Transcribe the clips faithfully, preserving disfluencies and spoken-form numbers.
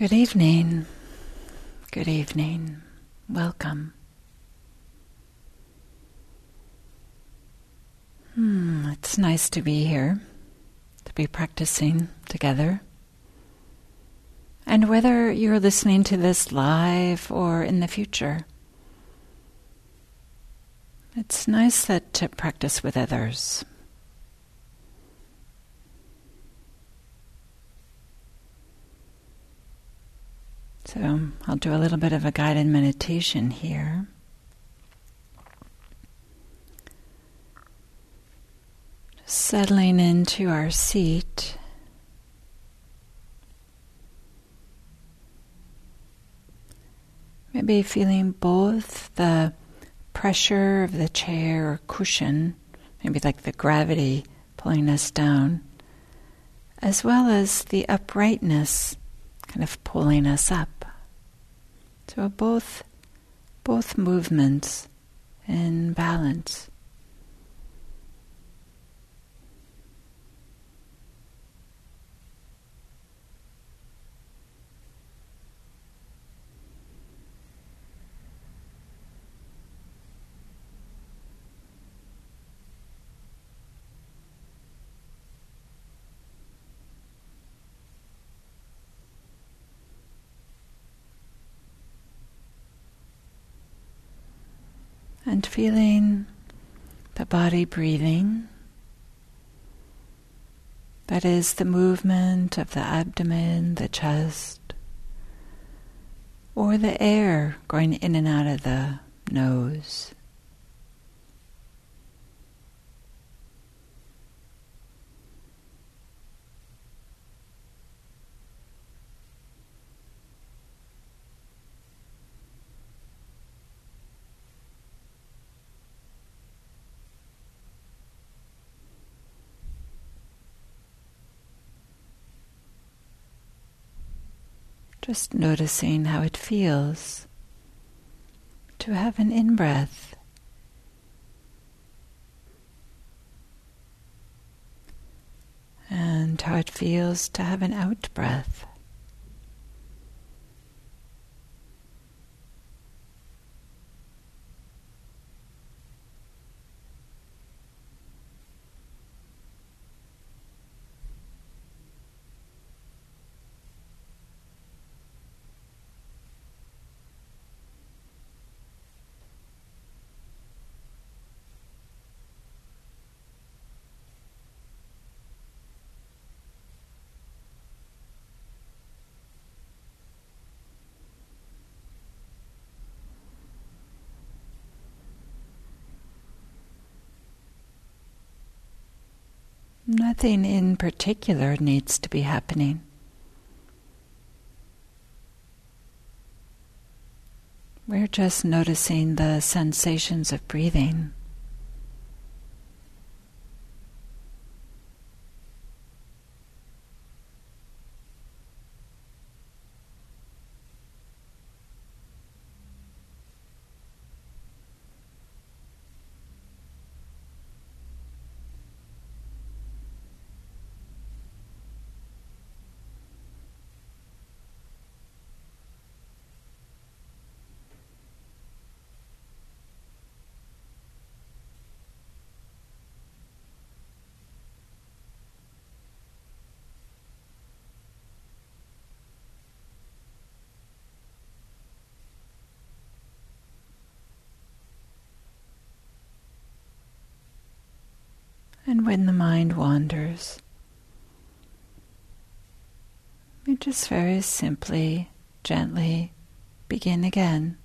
Good evening. Good evening. Welcome. Hmm, it's nice to be here, to be practicing together. And whether you're listening to this live or in the future, it's nice that to practice with others. So I'll do a little bit of a guided meditation here. Just settling into our seat. Maybe feeling both the pressure of the chair or cushion, maybe like the gravity pulling us down, as well as the uprightness kind of pulling us up. So both, both movements in balance. And feeling the body breathing. That is the movement of the abdomen, the chest, or the air going in and out of the nose. Just noticing how it feels to have an in-breath and how it feels to have an out-breath. Nothing in particular needs to be happening. We're just noticing the sensations of breathing. And when the mind wanders, we just very simply, gently begin again.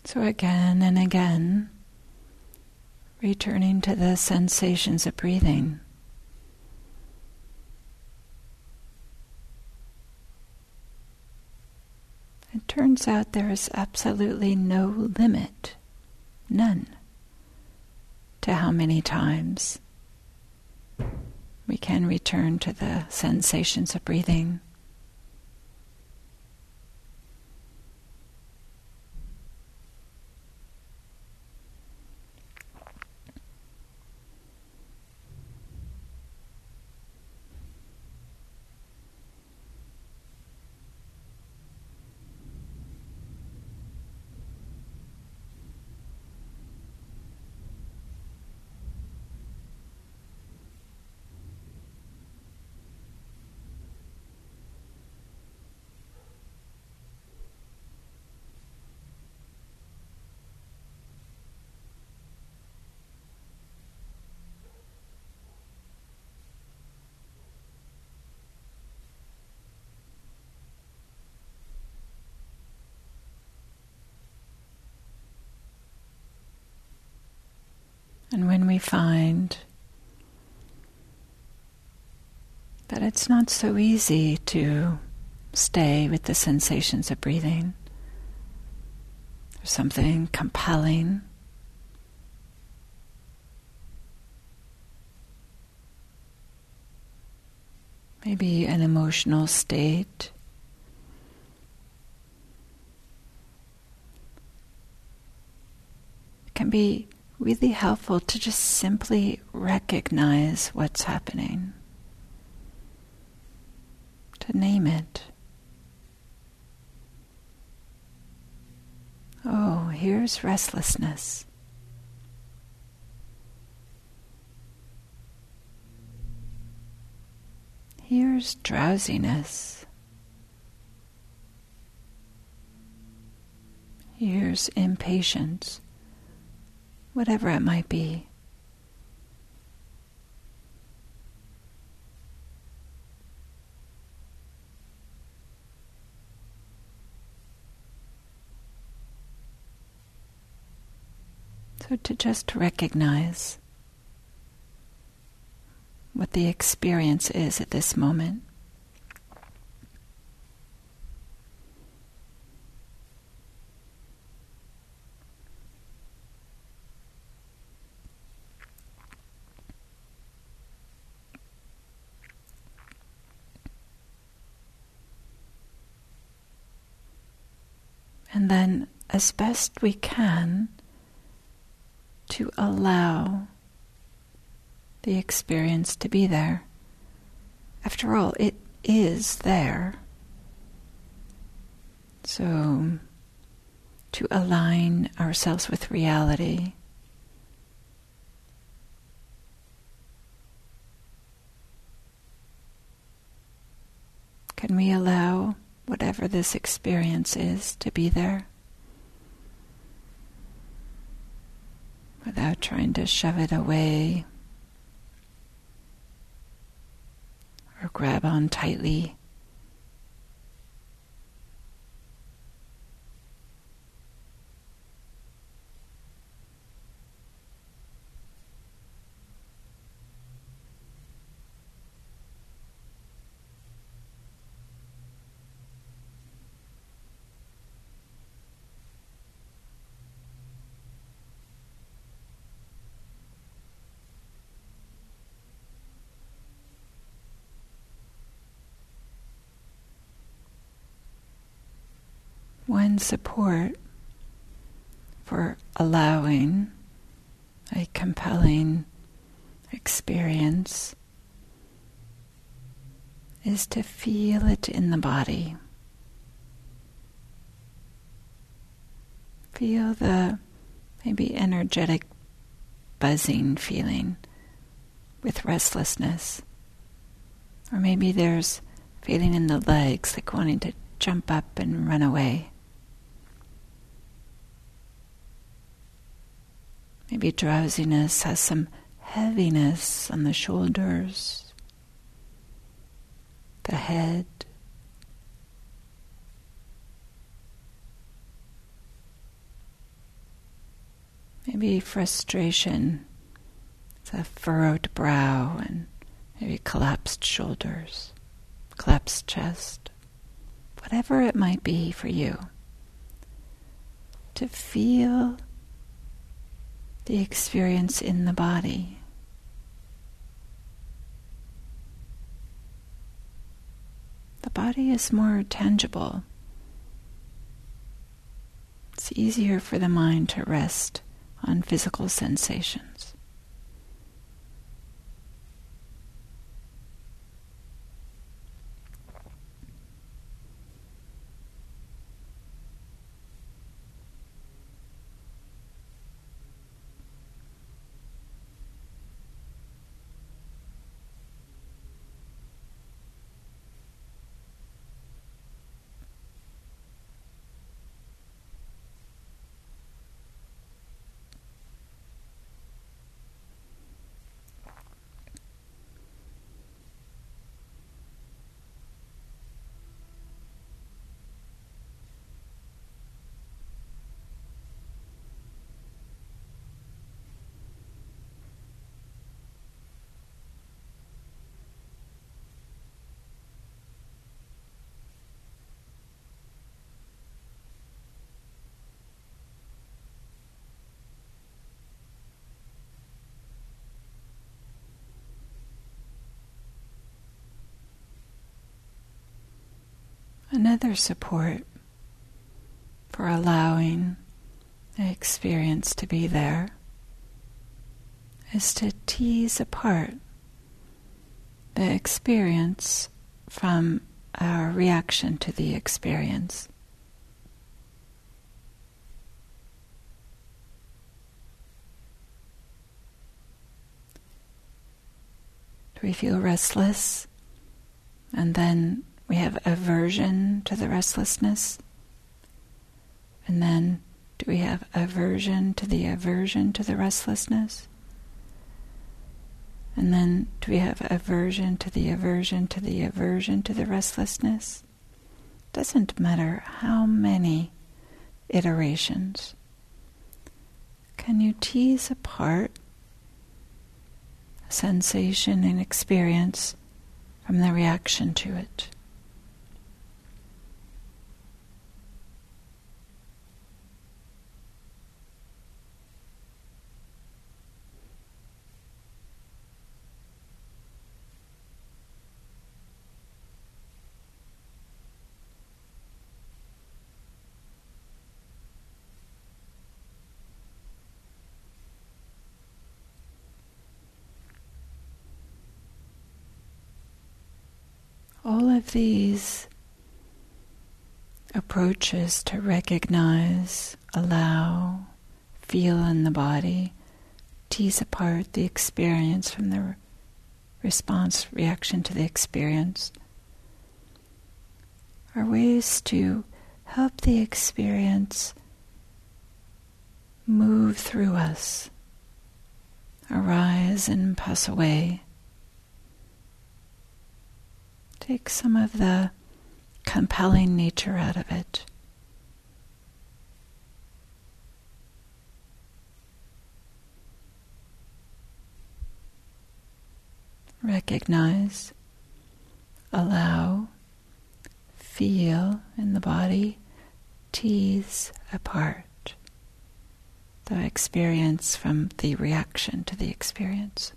So again and again, returning to the sensations of breathing. It turns out there is absolutely no limit, none, to how many times we can return to the sensations of breathing. And when we find that it's not so easy to stay with the sensations of breathing, there's something compelling, maybe an emotional state, it can be really helpful to just simply recognize what's happening, to name it. Oh, here's restlessness. Here's drowsiness. Here's impatience. Whatever it might be. So to just recognize what the experience is at this moment. And then, as best we can, to allow the experience to be there. After all, it is there. So, to align ourselves with reality. Can we allow whatever this experience is to be there without trying to shove it away or grab on tightly? One support for allowing a compelling experience is to feel it in the body. Feel the maybe energetic buzzing feeling with restlessness. Or maybe there's feeling in the legs, like wanting to jump up and run away. Maybe drowsiness has some heaviness on the shoulders, the head. Maybe frustration, it's a furrowed brow and maybe collapsed shoulders, collapsed chest, whatever it might be for you. To feel the experience in the body. The body is more tangible. It's easier for the mind to rest on physical sensations. Another support for allowing the experience to be there is to tease apart the experience from our reaction to the experience. Do we feel restless? And then we have aversion to the restlessness. And then do we have aversion to the aversion to the restlessness? And then do we have aversion to the aversion to the aversion to the restlessness? Doesn't matter how many iterations. Can you tease apart sensation and experience from the reaction to it? All of these approaches to recognize, allow, feel in the body, tease apart the experience from the re- response, reaction to the experience, are ways to help the experience move through us, arise and pass away. Take some of the compelling nature out of it. Recognize, allow, feel in the body, tease apart the experience from the reaction to the experience.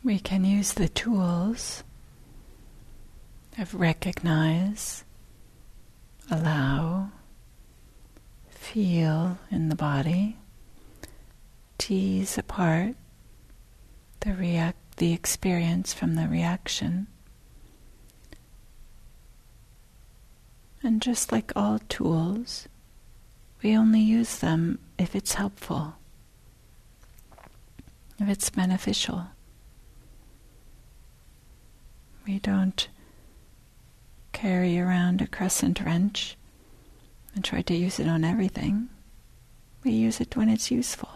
we can use the tools of recognize, allow, feel in the body, tease apart the react, the experience from the reaction. And just like all tools, we only use them if it's helpful, if it's beneficial. We don't carry around a crescent wrench and try to use it on everything. We use it when it's useful.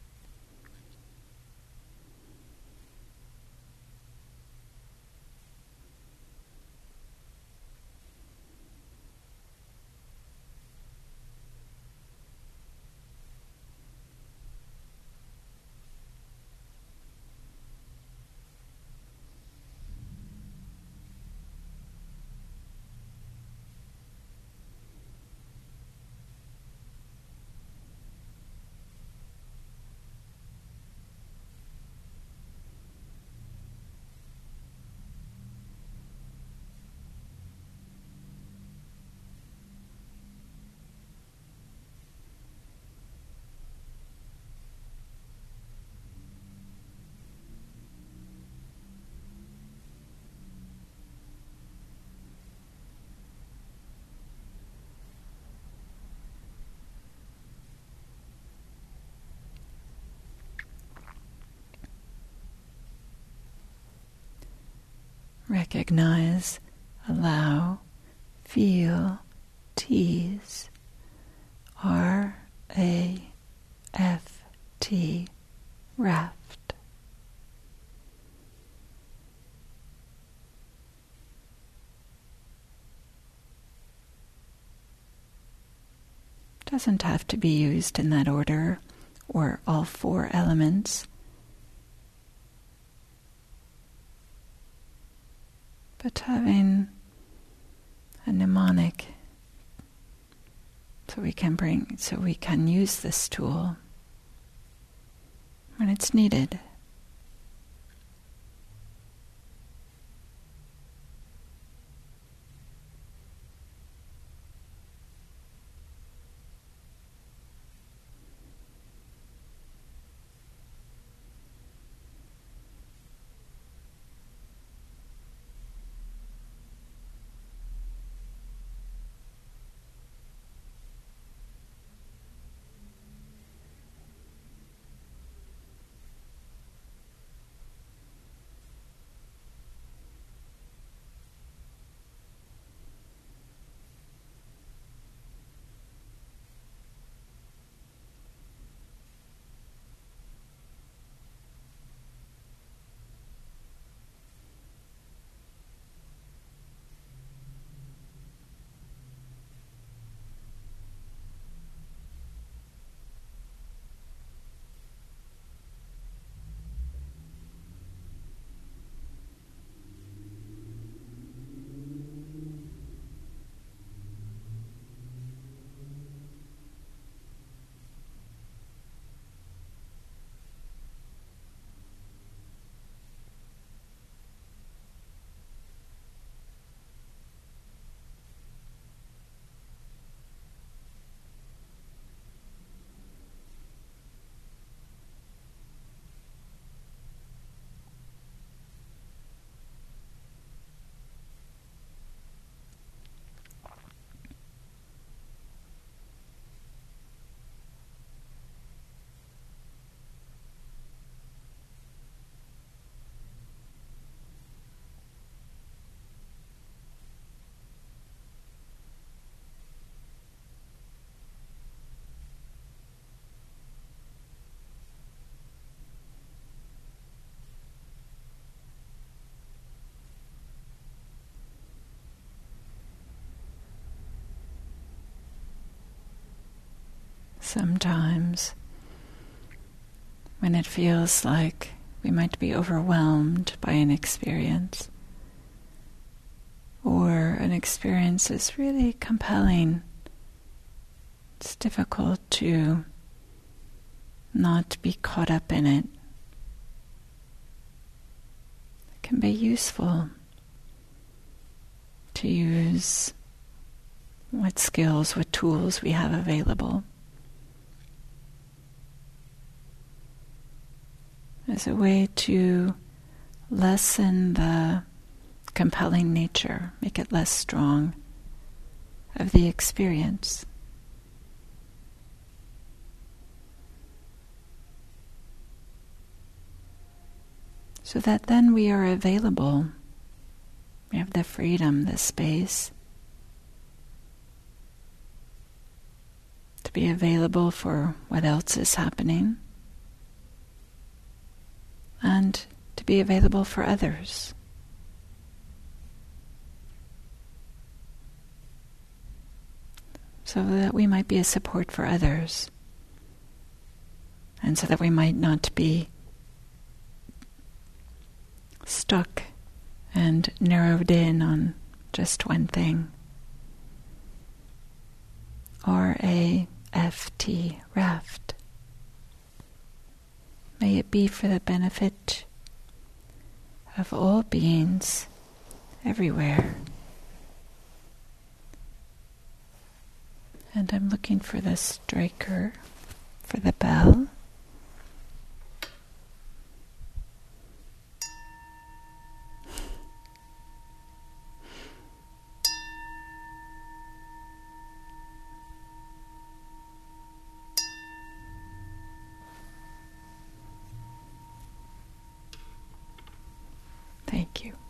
Recognize, allow, feel, tease, R A F T, raft. Doesn't have to be used in that order or all four elements. But having a mnemonic so we can bring, so we can use this tool when it's needed. Sometimes, when it feels like we might be overwhelmed by an experience, or an experience is really compelling, it's difficult to not be caught up in it. can be useful to use what skills, what tools we have available as a way to lessen the compelling nature, make it less strong, of the experience. So that then we are available, we have the freedom, the space to be available for what else is happening and to be available for others. So that we might be a support for others, and so that we might not be stuck and narrowed in on just one thing. R A F T, raft. May it be for the benefit of all beings everywhere. And I'm looking for the striker for the bell. Thank you.